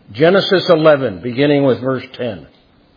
Genesis 11, beginning with verse 10.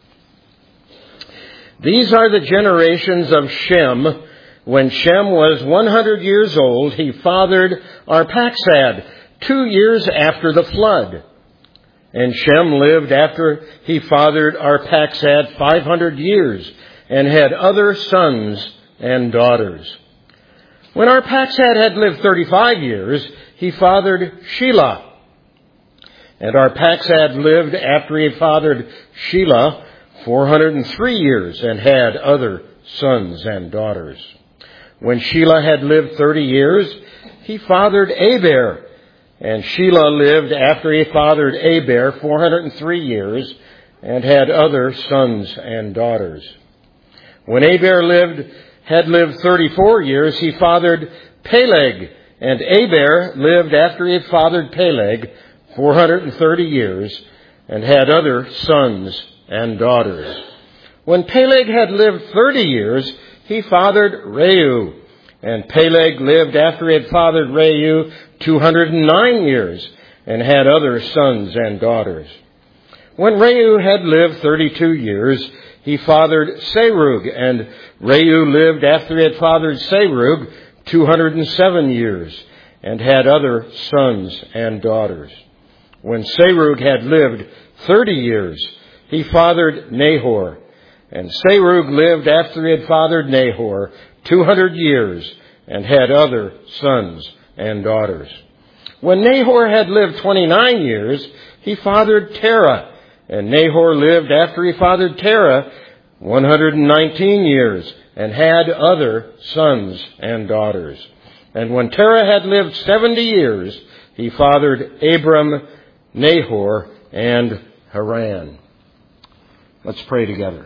These are the generations of Shem. When Shem was 100 years old, he fathered Arphaxad 2 years after the flood. And Shem lived after he fathered Arphaxad 500 years and had other sons and daughters. When Arphaxad had lived 35 years, he fathered Shelah. And Arphaxad lived after he fathered Shelah 403 years and had other sons and daughters. When Shelah had lived 30 years, he fathered Eber. And Shelah lived after he fathered Eber 403 years and had other sons and daughters. When Eber had lived 34 years, he fathered Peleg. And Eber lived after he had fathered Peleg 430 years and had other sons and daughters. When Peleg had lived 30 years, he fathered Reu. And Peleg lived after he had fathered Reu 209 years and had other sons and daughters. When Reu had lived 32 years, he fathered Serug. And Reu lived after he had fathered Serug 207 years and had other sons and daughters. When Serug had lived 30 years, he fathered Nahor. And Serug lived after he had fathered Nahor 200 years and had other sons and daughters. When Nahor had lived 29 years, he fathered Terah. And Nahor lived after he fathered Terah 119 years and had other sons and daughters. And when Terah had lived 70 years, he fathered Abram, Nahor, and Haran. Let's pray together.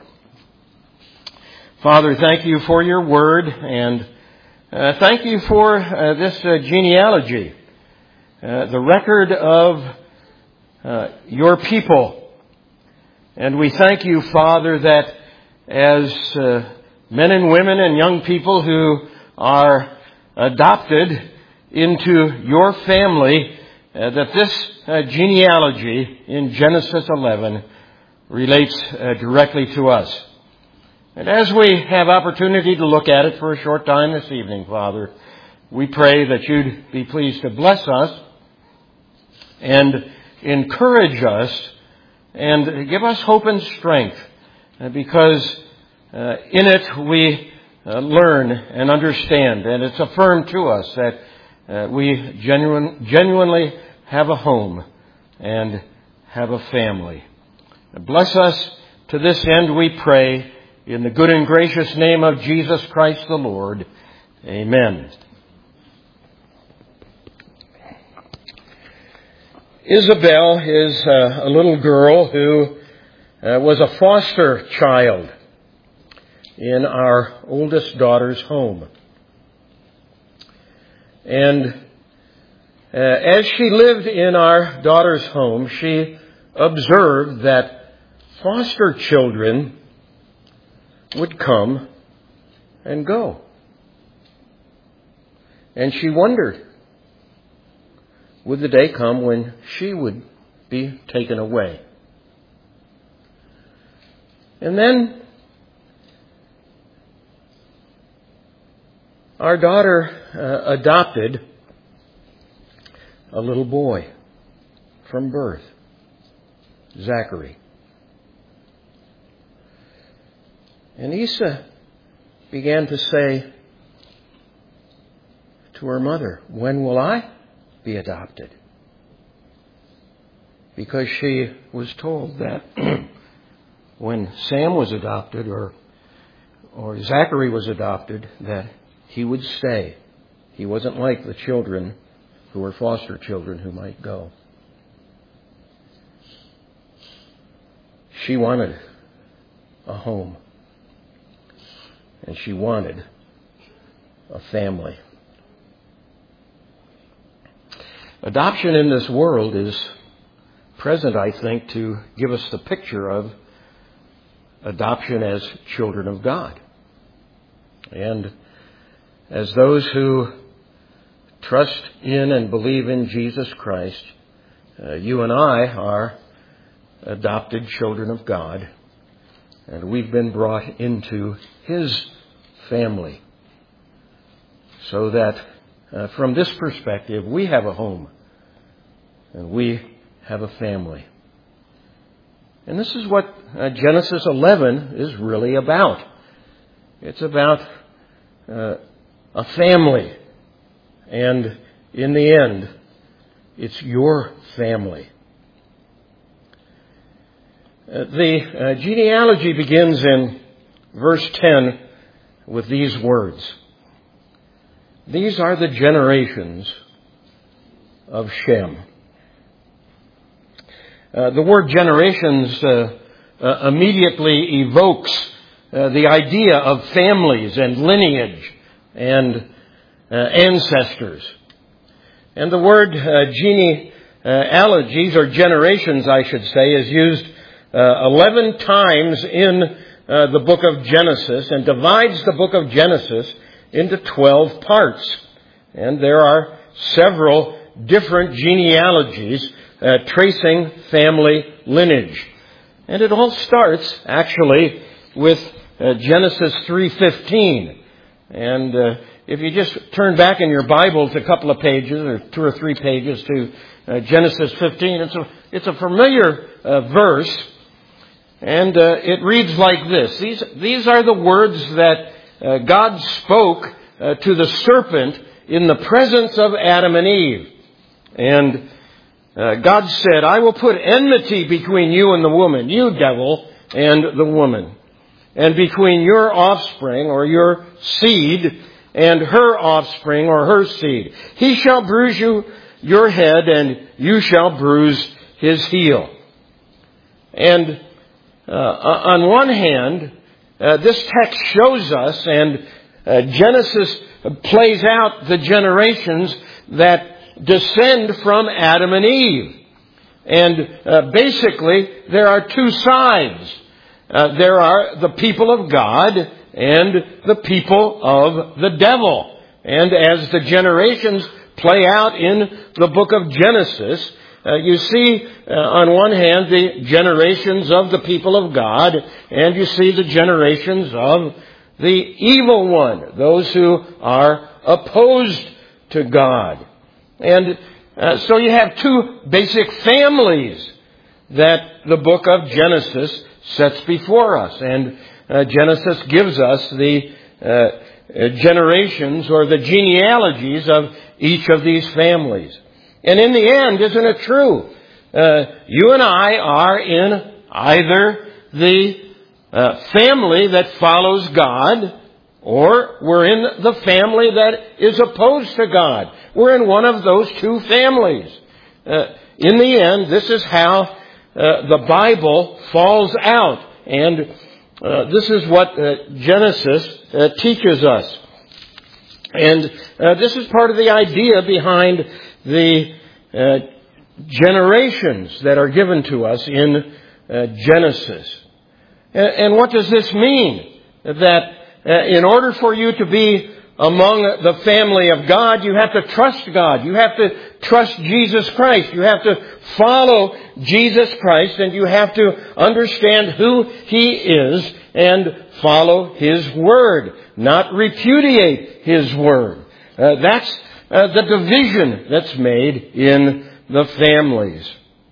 Father, thank you for your word, and thank you for this genealogy, the record of your people. And we thank you, Father, that as men and women and young people who are adopted into your family, that this genealogy in Genesis 11 relates directly to us. And as we have opportunity to look at it for a short time this evening, Father, we pray that you'd be pleased to bless us and encourage us and give us hope and strength, because in it we learn and understand, and it's affirmed to us that we genuinely have a home and have a family. Bless us to this end, we pray, in the good and gracious name of Jesus Christ the Lord. Amen. Isabel is a little girl who was a foster child in our oldest daughter's home. And as she lived in our daughter's home, she observed that foster children would come and go. And she wondered, would the day come when she would be taken away? And then our daughter adopted a little boy from birth, Zachary. And Isa began to say to her mother, when will I be adopted? Because she was told that when Sam was adopted or Zachary was adopted, that he would stay. He wasn't like the children who were foster children who might go. She wanted a home. And she wanted a family. Adoption in this world is present, I think, to give us the picture of adoption as children of God. And as those who trust in and believe in Jesus Christ, you and I are adopted children of God, and we've been brought into His family. So that from this perspective, we have a home and we have a family. And this is what Genesis 11 is really about. It's about a family. And in the end, it's your family. The genealogy begins in verse 10 with these words. These are the generations of Shem. The word generations immediately evokes the idea of families and lineage and ancestors. And the word genealogies, or generations I should say, is used 11 times in the book of Genesis and divides the book of Genesis into 12 parts. And there are several different genealogies tracing family lineage. And it all starts actually with Genesis 3:15. And if you just turn back in your Bibles a couple of pages, or 2 or 3 pages, to Genesis 15, it's a familiar verse. And it reads like this. These are the words that God spoke to the serpent in the presence of Adam and Eve. And God said, I will put enmity between you and the woman, you devil, and the woman, and between your offspring, or your seed, and her offspring, or her seed. He shall bruise your head, and you shall bruise his heel. And on one hand, this text shows us, and Genesis plays out the generations that descend from Adam and Eve. And basically, there are two sides. There are the people of God and the people of the devil. And as the generations play out in the book of Genesis, you see, on one hand, the generations of the people of God, and you see the generations of the evil one, those who are opposed to God. And so you have two basic families that the book of Genesis sets before us. And Genesis gives us the generations, or the genealogies of each of these families. And in the end, isn't it true? You and I are in either the family that follows God, or we're in the family that is opposed to God. We're in one of those two families. In the end, this is how the Bible falls out. And this is what Genesis teaches us. And this is part of the idea behind the generations that are given to us in Genesis. And what does this mean? That in order for you to be among the family of God, you have to trust God. You have to trust Jesus Christ. You have to follow Jesus Christ, and you have to understand who He is and follow His Word, not repudiate His Word. That's the division that's made in the families.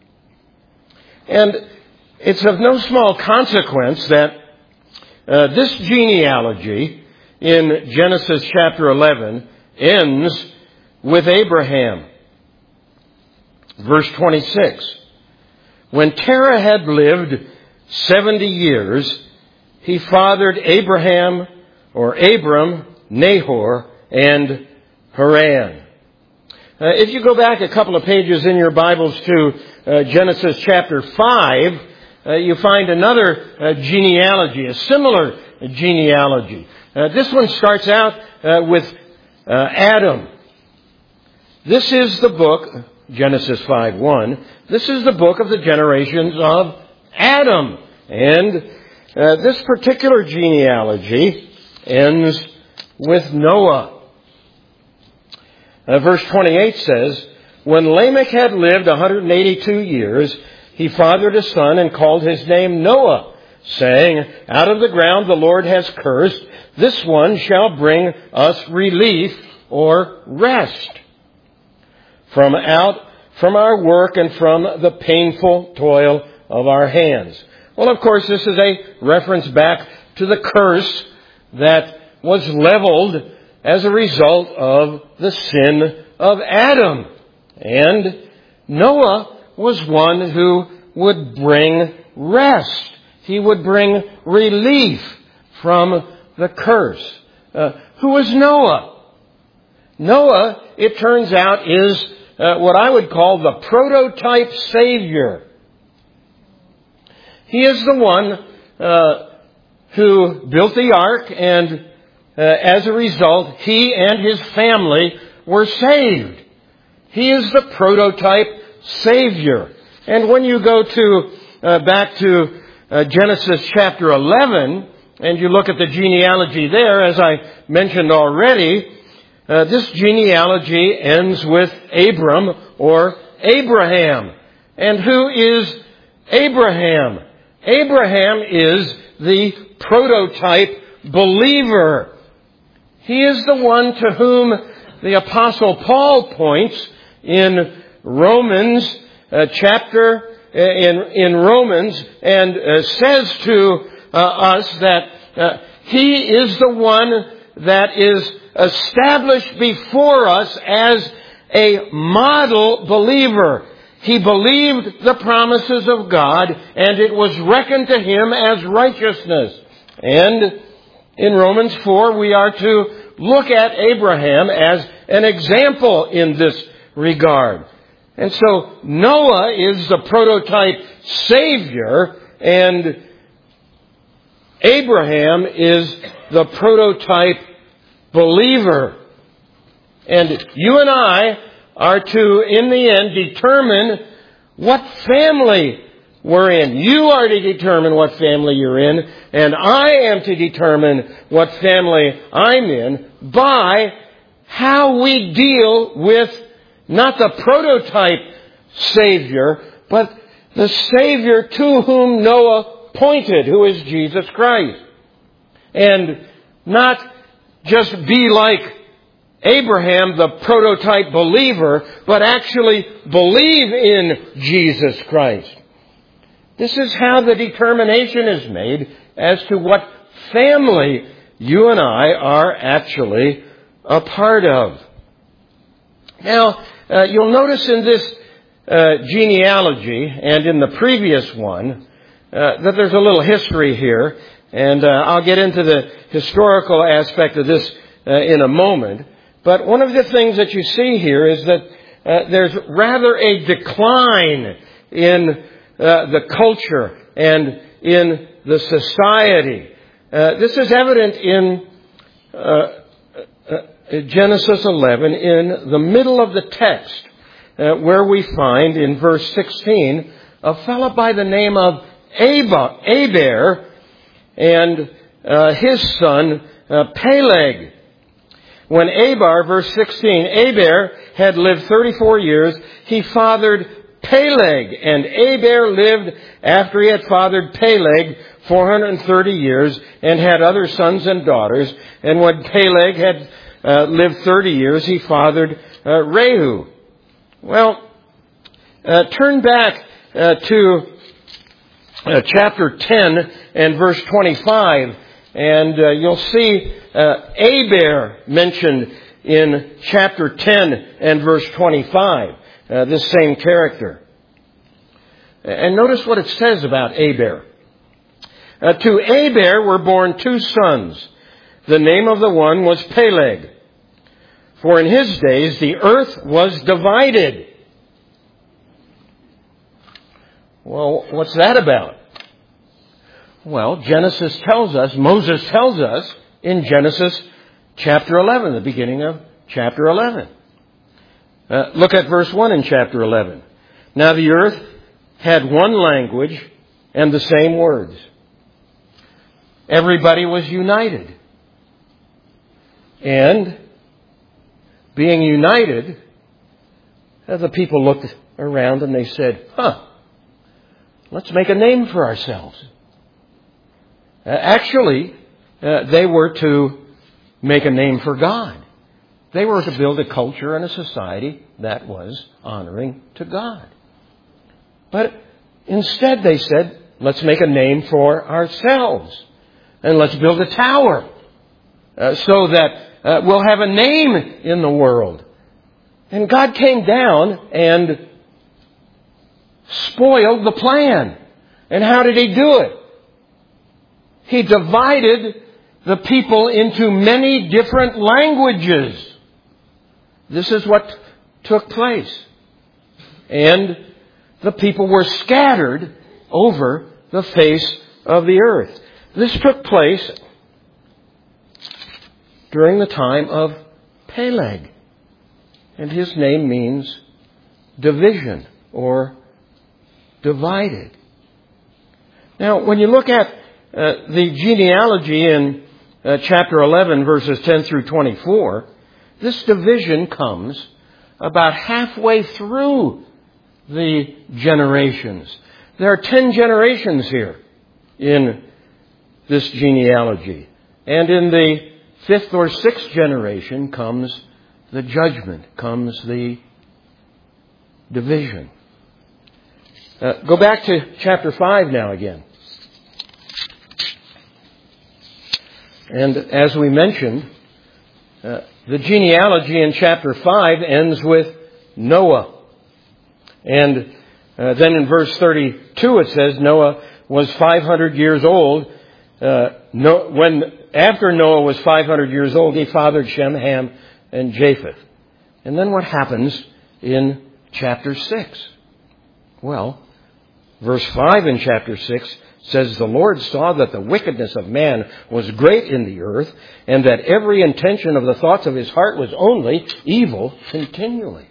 And it's of no small consequence that this genealogy in Genesis chapter 11 ends with Abraham. Verse 26. When Terah had lived 70 years, he fathered Abraham, or Abram, Nahor, and Haran. If you go back a couple of pages in your Bibles to Genesis chapter 5, you find another genealogy, a similar genealogy. This one starts out with Adam. This is the book, Genesis 5:1. This is the book of the generations of Adam. And this particular genealogy ends with Noah. Verse 28 says, when Lamech had lived 182 years, he fathered a son and called his name Noah, saying, out of the ground the Lord has cursed. This one shall bring us relief or rest from our work and from the painful toil of our hands. Well, of course, this is a reference back to the curse that was leveled as a result of the sin of Adam. And Noah was one who would bring rest. He would bring relief from the curse. Who was Noah? Noah, it turns out, is what I would call the prototype Savior. He is the one who built the ark, and as a result, he and his family were saved. He is the prototype Savior. And when you go back to Genesis chapter 11, and you look at the genealogy there, as I mentioned already, this genealogy ends with Abram or Abraham. And who is Abraham? Abraham is the prototype believer. He is the one to whom the Apostle Paul points in Romans in Romans, and says to us that he is the one that is established before us as a model believer. He believed the promises of God, and it was reckoned to him as righteousness. And in Romans 4, we are to look at Abraham as an example in this regard. And so Noah is the prototype Savior, and Abraham is the prototype believer. And you and I are to, in the end, determine what family we're in. You are to determine what family you're in, and I am to determine what family I'm in by how we deal with not the prototype Savior, but the Savior to whom Noah pointed, who is Jesus Christ. And not just be like Abraham, the prototype believer, but actually believe in Jesus Christ. This is how the determination is made as to what family you and I are actually a part of. Now, you'll notice in this genealogy and in the previous one that there's a little history here, and I'll get into the historical aspect of this in a moment. But one of the things that you see here is that there's rather a decline in the culture and in the society. This is evident in Genesis 11, in the middle of the text, where we find in verse 16 a fellow by the name of Eber and his son Peleg. When verse 16, Eber had lived 34 years, he fathered Peleg, and Eber lived after he had fathered Peleg 430 years and had other sons and daughters. And when Peleg had lived 30 years, he fathered Rehu. Well, turn back to chapter 10 and verse 25, and you'll see Eber mentioned in chapter 10 and verse 25, this same character. And notice what it says about Eber. To Eber were born two sons. The name of the one was Peleg. For in his days the earth was divided. Well, what's that about? Well, Moses tells us in Genesis chapter 11, the beginning of chapter 11. Look at verse 1 in chapter 11. Now the earth had one language and the same words. Everybody was united. And being united, the people looked around and they said, let's make a name for ourselves. Actually, they were to make a name for God. They were to build a culture and a society that was honoring to God. But instead they said, let's make a name for ourselves. And let's build a tower so that we'll have a name in the world. And God came down and spoiled the plan. And how did He do it? He divided the people into many different languages. This is what took place. And the people were scattered over the face of the earth. This took place during the time of Peleg. And his name means division or divided. Now, when you look at the genealogy in chapter 11, verses 10 through 24, this division comes about halfway through the generations. There are 10 generations here in this genealogy. And in the 5th or 6th generation comes the judgment, comes the division. Go back to chapter 5 now again. And as we mentioned, the genealogy in chapter 5 ends with Noah. And then in verse 32 it says Noah was 500 years old. After Noah was 500 years old, he fathered Shem, Ham, and Japheth. And then what happens in chapter 6? Well, verse 5 in chapter 6 says, the Lord saw that the wickedness of man was great in the earth, and that every intention of the thoughts of his heart was only evil continually.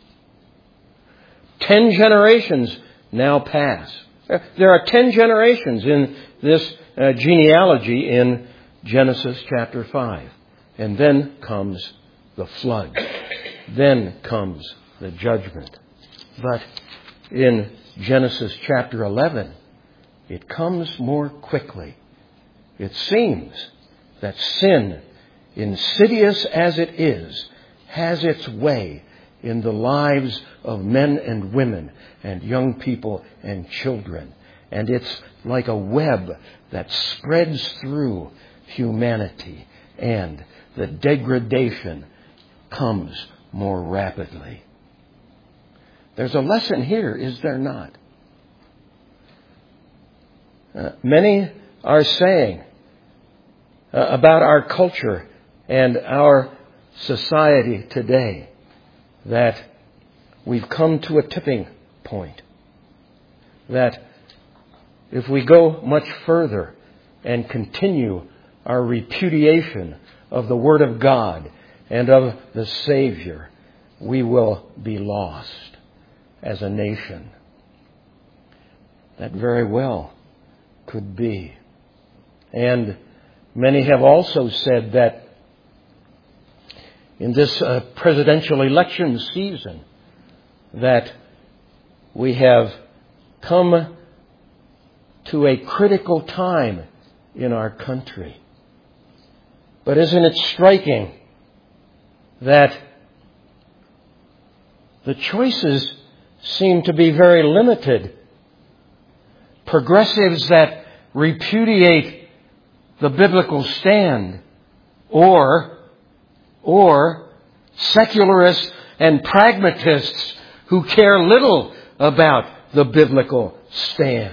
10 generations now pass. There are 10 generations in this genealogy in Genesis chapter 5. And then comes the flood. Then comes the judgment. But in Genesis chapter 11, it comes more quickly. It seems that sin, insidious as it is, has its way in the lives of men and women and young people and children. And it's like a web that spreads through humanity, and the degradation comes more rapidly. There's a lesson here, is there not? Many are saying about our culture and our society today that we've come to a tipping point. That if we go much further and continue our repudiation of the Word of God and of the Savior, we will be lost as a nation. That very well could be. And many have also said that in this presidential election season that we have come to a critical time in our country. But isn't it striking that the choices seem to be very limited? Progressives that repudiate the biblical stand, or secularists and pragmatists who care little about the biblical stand.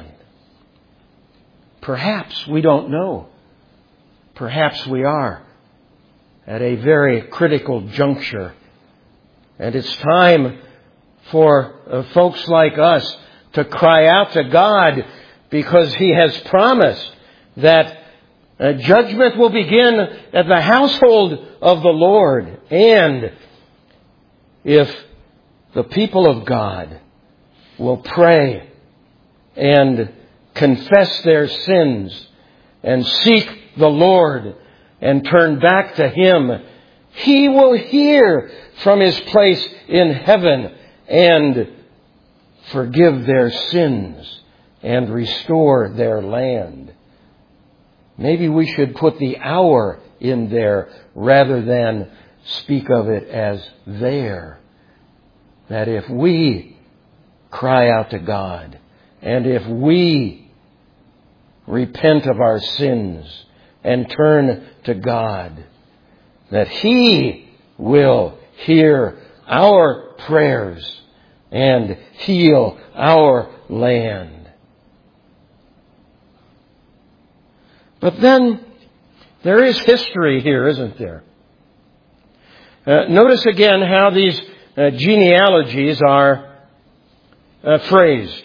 Perhaps we don't know. Perhaps we are at a very critical juncture. And it's time for folks like us to cry out to God, because He has promised that judgment will begin at the household of the Lord. And if the people of God will pray and confess their sins and seek the Lord and turn back to Him, He will hear from His place in heaven and forgive their sins and restore their land. Maybe we should put the our in there rather than speak of it as their. That if we cry out to God, and if we repent of our sins and turn to God, that He will hear our prayers and heal our land. But then there is history here, isn't there? Notice again how these genealogies are phrased.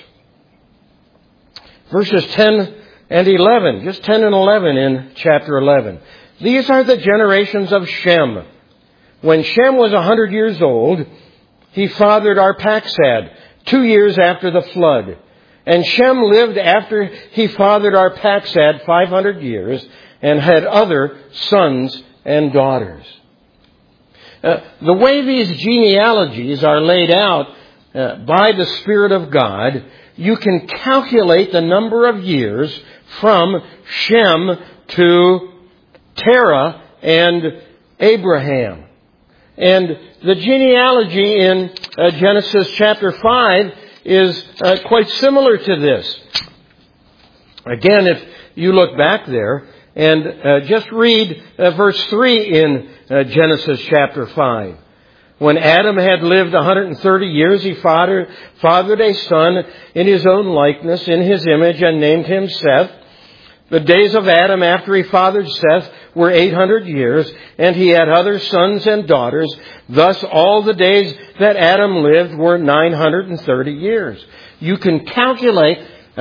Verses 10 and 11, just 10 and 11 in chapter 11. These are the generations of Shem. When Shem was 100 years old, he fathered Arphaxad 2 years after the flood. And Shem lived after he fathered Arphaxad 500 years and had other sons and daughters. The way these genealogies are laid out by the Spirit of God, you can calculate the number of years from Shem to Terah and Abraham. And the genealogy in Genesis chapter 5 is quite similar to this. Again, if you look back there and just read verse 3 in Genesis chapter 5. When Adam had lived 130 years, he fathered a son in his own likeness, in his image, and named him Seth. The days of Adam after he fathered Seth were 800 years, and he had other sons and daughters. Thus all the days that Adam lived were 930 years. You can calculate,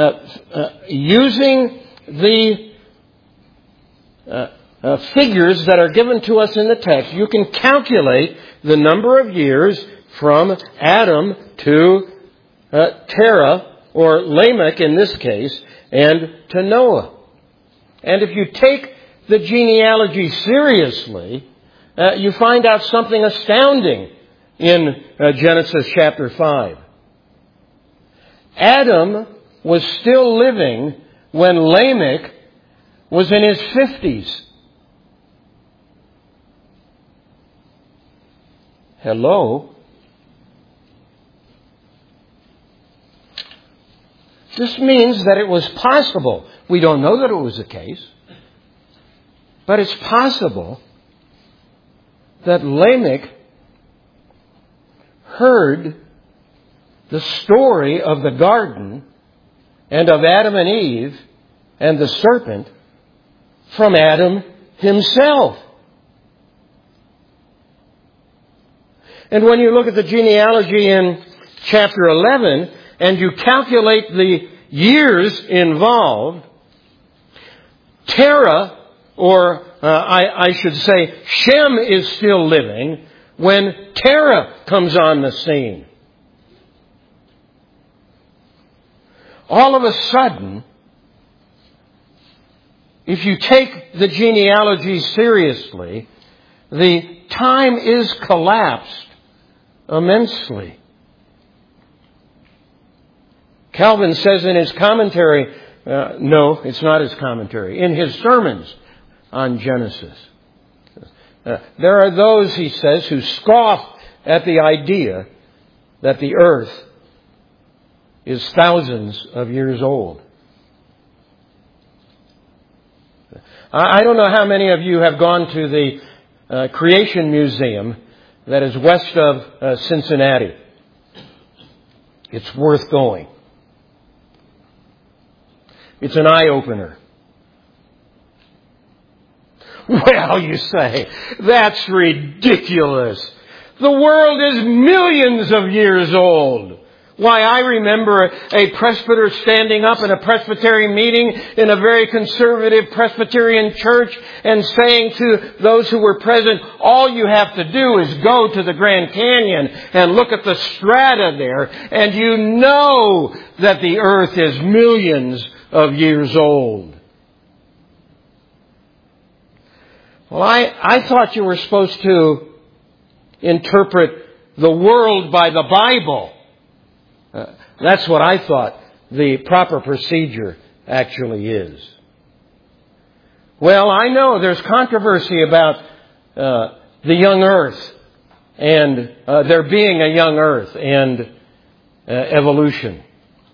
using the figures that are given to us in the text, you can calculate the number of years from Adam to Terah, or Lamech in this case, and to Noah. And if you take the genealogy seriously, you find out something astounding in Genesis chapter 5. Adam was still living when Lamech was in his 50s. Hello? This means that it was possible. We don't know that it was the case. But it's possible that Lamech heard the story of the garden and of Adam and Eve and the serpent from Adam himself. And when you look at the genealogy in chapter 11 and you calculate the years involved, Terah, or I should say Shem, is still living when Terah comes on the scene. All of a sudden, if you take the genealogy seriously, the time is collapsed immensely. Calvin says in his commentary, no, it's not his commentary, in his sermons on Genesis, there are those, he says, who scoff at the idea that the earth is thousands of years old. I don't know how many of you have gone to the Creation Museum that is west of Cincinnati. It's worth going. It's an eye-opener. Well, you say, that's ridiculous. The world is millions of years old. Why, I remember a presbyter standing up in a Presbyterian meeting in a very conservative Presbyterian church and saying to those who were present, all you have to do is go to the Grand Canyon and look at the strata there, and you know that the earth is millions of years old. Well, I thought you were supposed to interpret the world by the Bible. That's what I thought the proper procedure actually is. Well, I know there's controversy about the young earth and there being a young earth and evolution.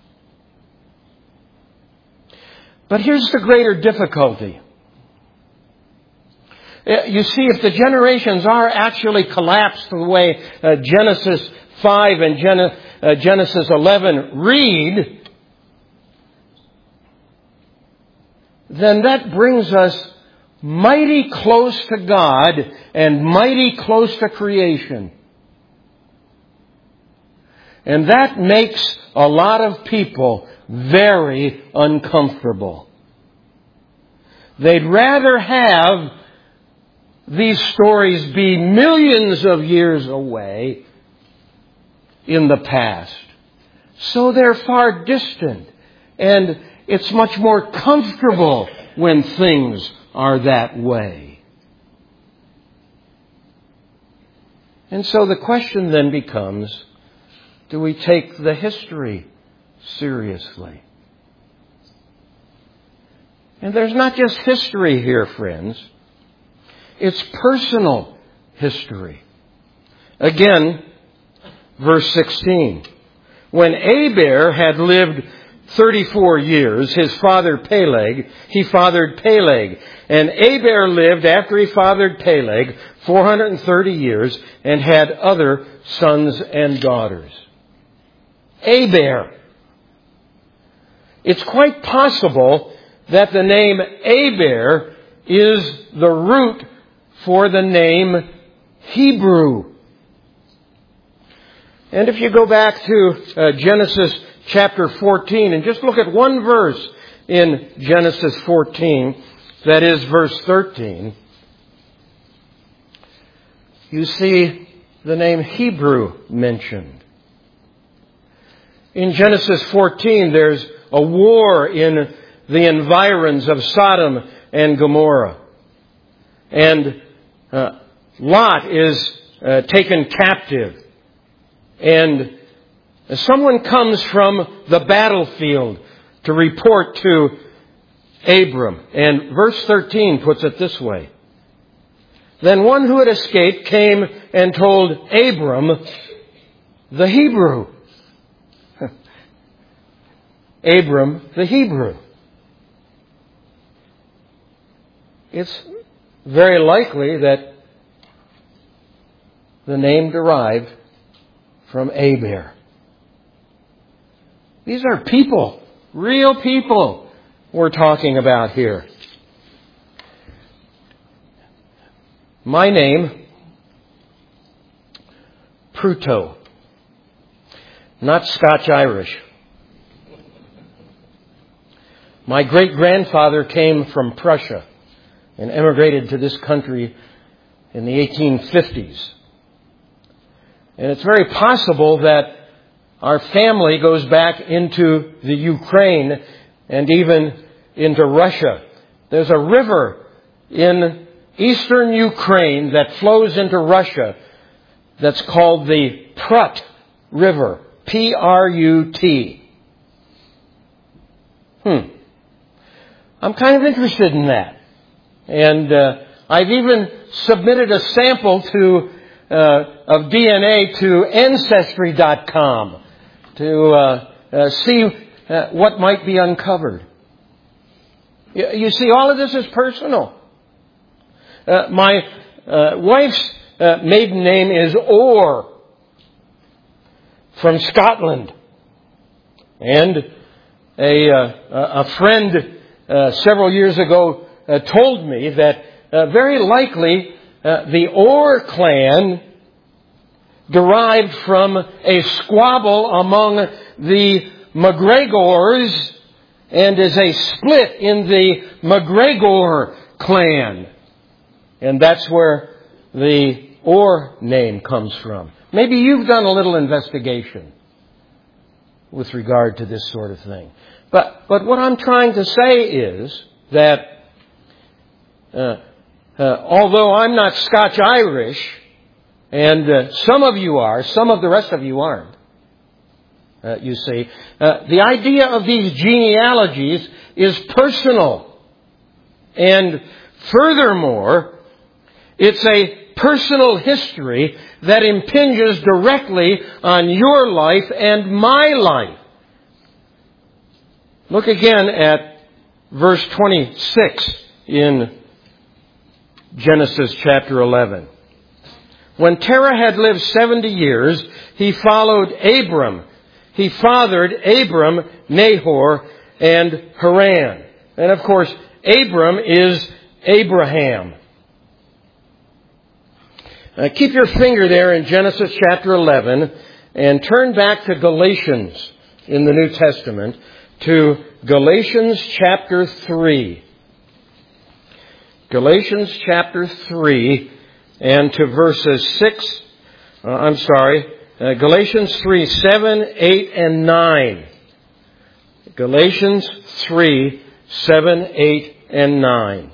But here's the greater difficulty. You see, if the generations are actually collapsed the way Genesis 5 and Genesis 11 read, then that brings us mighty close to God and mighty close to creation. And that makes a lot of people very uncomfortable. They'd rather have these stories be millions of years away in the past. So they're far distant. And it's much more comfortable when things are that way. And so the question then becomes, do we take the history seriously? And there's not just history here, friends. It's personal history. Again, verse 16. When Eber had lived 34 years, his father Peleg, he fathered Peleg. And Eber lived, after he fathered Peleg, 430 years and had other sons and daughters. Eber. It's quite possible that the name Eber is the root for the name Hebrew. And if you go back to Genesis chapter 14 and just look at one verse in Genesis 14, that is verse 13, you see the name Hebrew mentioned. In Genesis 14, there's a war in the environs of Sodom and Gomorrah. And Lot is taken captive. And someone comes from the battlefield to report to Abram. And verse 13 puts it this way. Then one who had escaped came and told Abram the Hebrew. Abram the Hebrew. It's very likely that the name derived from Eber. These are people, real people we're talking about here. My name, Pruto, not Scotch-Irish. My great-grandfather came from Prussia and emigrated to this country in the 1850s. And it's very possible that our family goes back into the Ukraine and even into Russia. There's a river in eastern Ukraine that flows into Russia that's called the Prut River. P-R-U-T. I'm kind of interested in that. And I've even submitted a sample of DNA to Ancestry.com to see what might be uncovered. You see, all of this is personal. My wife's maiden name is Orr from Scotland. And a friend several years ago told me that very likely the Orr clan derived from a squabble among the McGregors and is a split in the McGregor clan. And that's where the Orr name comes from. Maybe you've done a little investigation with regard to this sort of thing. But what I'm trying to say is that although I'm not Scotch-Irish, and some of you are, some of the rest of you aren't, you see. The idea of these genealogies is personal. And furthermore, it's a personal history that impinges directly on your life and my life. Look again at verse 26 in Genesis chapter 11. When Terah had lived 70 years, he followed Abram. He fathered Abram, Nahor, and Haran. And of course, Abram is Abraham. Keep your finger there in Genesis chapter 11 and turn back to Galatians in the New Testament, to Galatians chapter 3. Galatians chapter 3 and to verses Galatians 3, 7, 8, and 9. Galatians 3, 7, 8, and 9.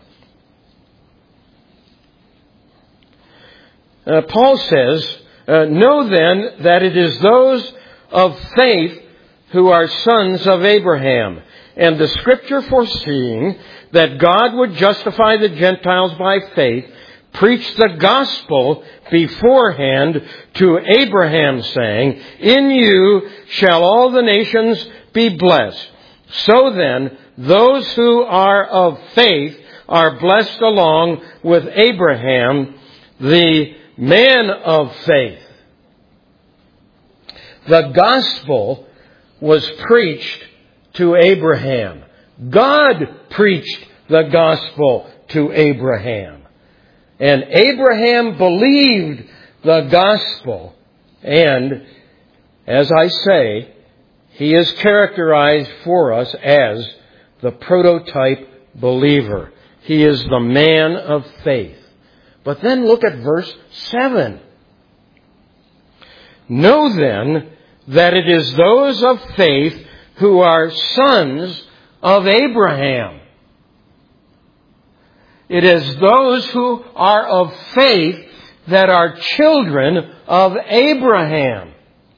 Paul says, know then that it is those of faith who are sons of Abraham. And the Scripture, foreseeing that God would justify the Gentiles by faith, preached the gospel beforehand to Abraham, saying, in you shall all the nations be blessed. So then, those who are of faith are blessed along with Abraham, the man of faith. The gospel was preached to Abraham. God preached the gospel to Abraham. And Abraham believed the gospel. And, as I say, he is characterized for us as the prototype believer. He is the man of faith. But then look at verse 7. Know then that it is those of faith who are sons of Abraham. It is those who are of faith that are children of Abraham.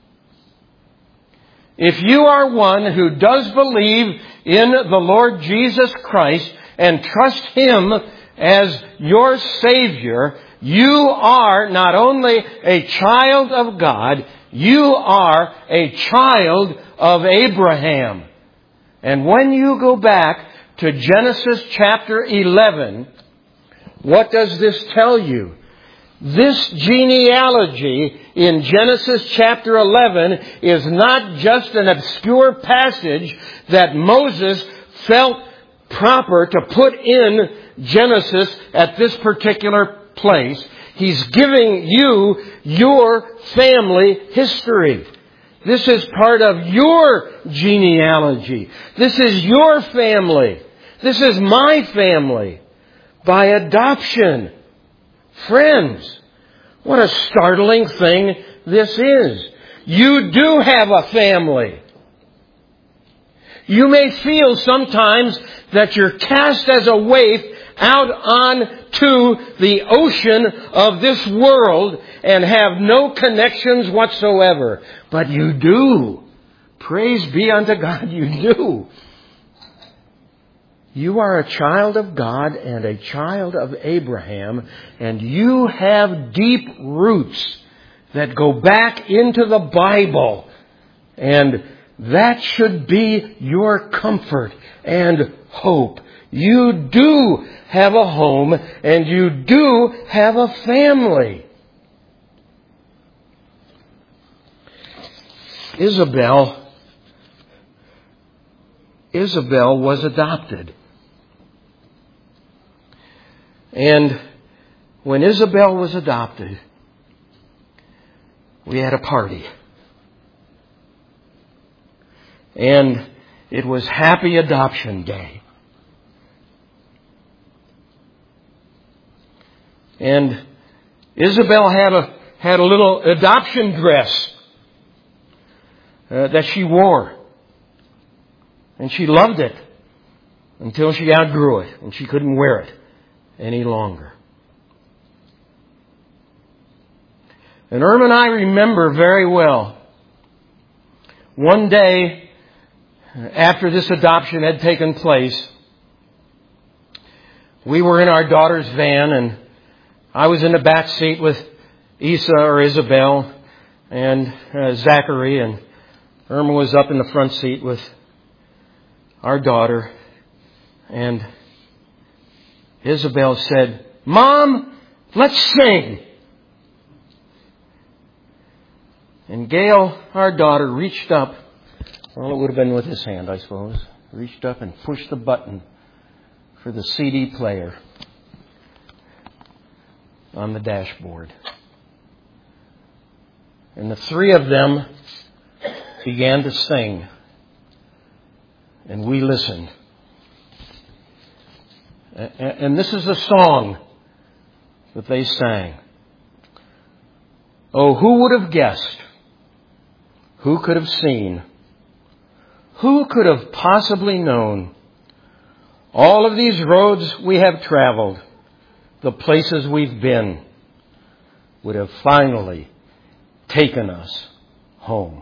If you are one who does believe in the Lord Jesus Christ and trust Him as your Savior, you are not only a child of God, you are a child of Abraham. And when you go back to Genesis chapter 11, what does this tell you? This genealogy in Genesis chapter 11 is not just an obscure passage that Moses felt proper to put in Genesis at this particular place. He's giving you your family history. This is part of your genealogy. This is your family. This is my family. By adoption. Friends, what a startling thing this is. You do have a family. You may feel sometimes that you're cast as a waif out onto the ocean of this world and have no connections whatsoever. But you do. Praise be unto God, you do. You are a child of God and a child of Abraham, and you have deep roots that go back into the Bible. And that should be your comfort and hope. You do have a home and you do have a family. Isabel was adopted. And when Isabel was adopted, we had a party. And it was Happy Adoption Day. And Isabel had a little adoption dress that she wore. And she loved it until she outgrew it and she couldn't wear it any longer. And Irma and I remember very well One day, after this adoption had taken place, we were in our daughter's van, and I was in the back seat with Isabel and Zachary, and Irma was up in the front seat with our daughter. And Isabel said, "Mom, let's sing." And Gail, our daughter, reached up. Well, it would have been with his hand, I suppose. Reached up and pushed the button for the CD player on the dashboard. And the three of them began to sing. And we listened. And this is the song that they sang. Oh, who would have guessed? Who could have seen? Who could have possibly known? All of these roads we have traveled, the places we've been, would have finally taken us home.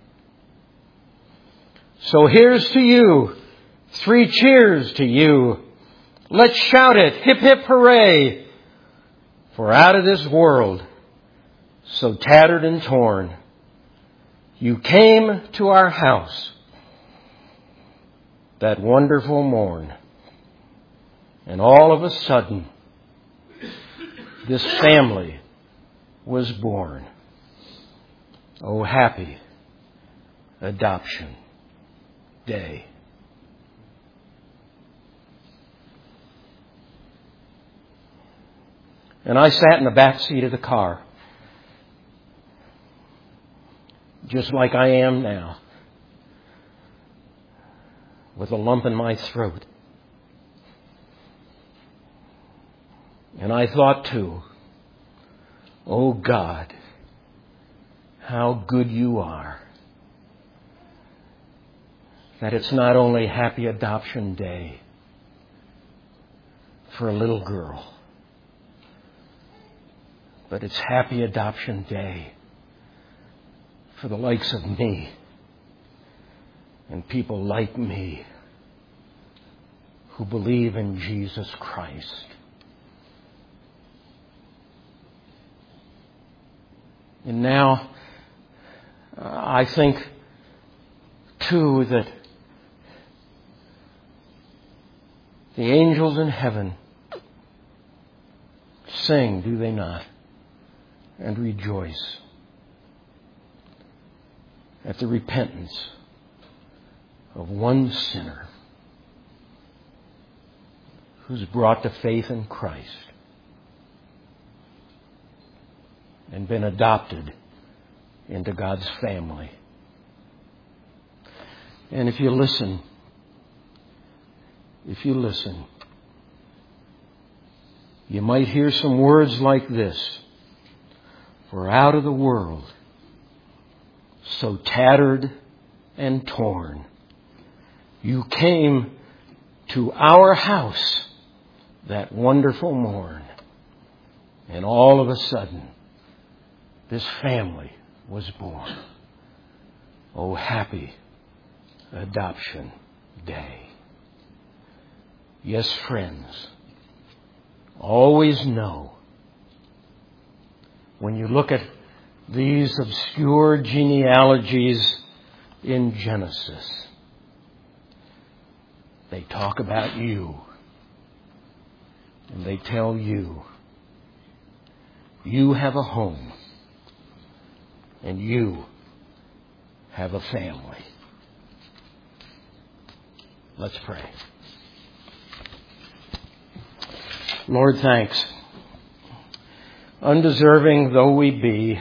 So here's to you. 3 cheers to you. Let's shout it. Hip, hip, hooray. For out of this world, so tattered and torn, you came to our house that wonderful morn. And all of a sudden, this family was born. Oh, happy adoption day. And I sat in the back seat of the car, just like I am now, with a lump in my throat. And I thought too, oh God, how good you are. That it's not only Happy Adoption Day for a little girl, but it's Happy Adoption Day for the likes of me and people like me who believe in Jesus Christ. And now, I think, too, that the angels in heaven sing, do they not, and rejoice at the repentance of one sinner who's brought to faith in Christ and been adopted into God's family. And if you listen, you might hear some words like this. For out of the world, so tattered and torn, you came to our house that wonderful morn. And all of a sudden, this family was born. Oh, happy Adoption Day. Yes, friends, always know, when you look at these obscure genealogies in Genesis, they talk about you. And they tell you, you have a home. And you have a family. Let's pray. Lord, thanks. Undeserving though we be,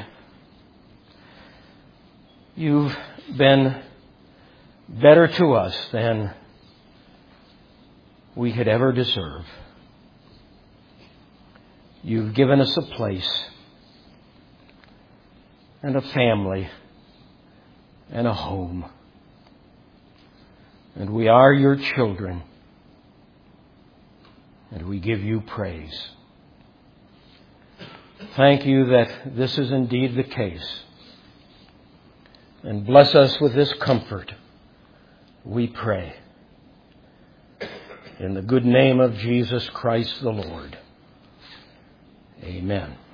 you've been better to us than we could ever deserve. You've given us a place and a family and a home. And we are your children. And we give you praise. Thank you that this is indeed the case. and bless us with this comfort, we pray. In the good name of Jesus Christ the Lord. Amen.